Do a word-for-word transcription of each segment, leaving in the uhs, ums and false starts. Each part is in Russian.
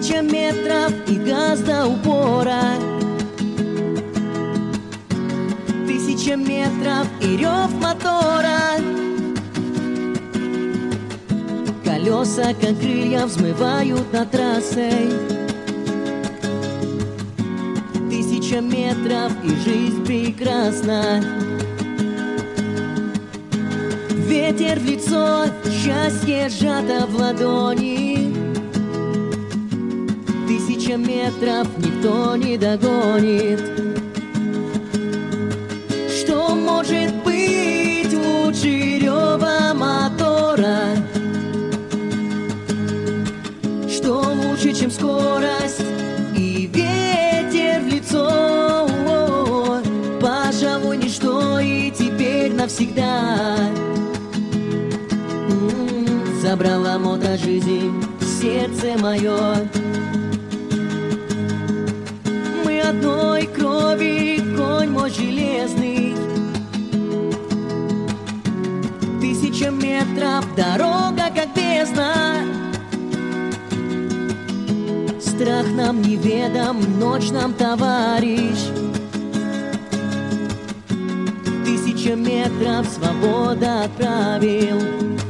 Тысяча метров и газ до упора. Тысяча метров и рев мотора. Колеса, как крылья, взмывают над трассой. Тысяча метров и жизнь прекрасна. Ветер в лицо, счастье сжато в ладони. Тысяча метров никто не догонит. Что может быть лучше рева мотора? Что лучше, чем скорость и ветер в лицо? Пожалуй, ничто и теперь навсегда. Забрала мото жизнь, сердце мое. Мы одной крови, конь мой железный. Тысяча метров, дорога как бездна. Страх нам неведом, ночь нам товарищ. Тысяча метров, свобода от правил.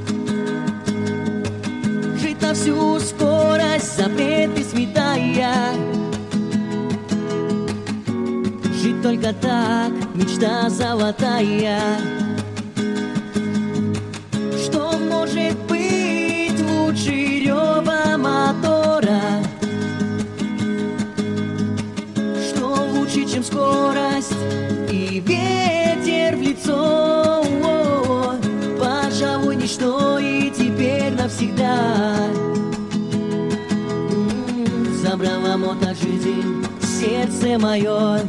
Жить на всю скорость, запреты сметая. Жить только так, мечта золотая. Что может быть лучше рева мотора? Что лучше, чем скорость и ветер в лицо? Пожалуй, ничто и теперь навсегда. Забрала мото жизнь, сердце мое.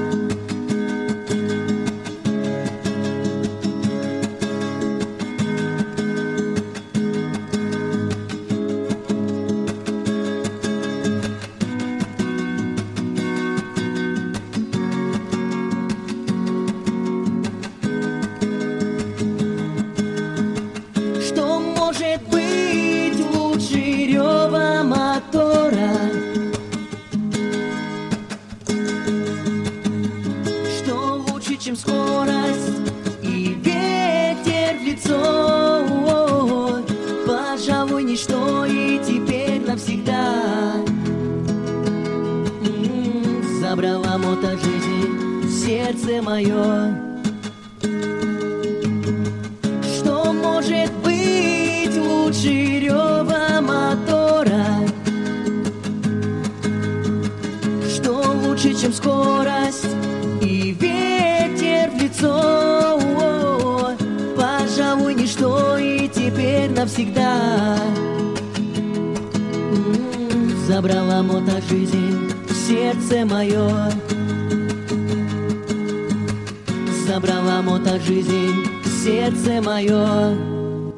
Что может быть лучше рева мотора? Что лучше, чем скорость и ветер в лицо? Пожалуй, ничто и теперь навсегда. Забрала мото жизнь, сердце мое. Что может быть лучше рева мотора? Что лучше, чем скорость и ветер в лицо? Пожалуй, ничто и теперь навсегда. Забрала мото жизнь, сердце мое. Забрала мото жизнь, сердце мое.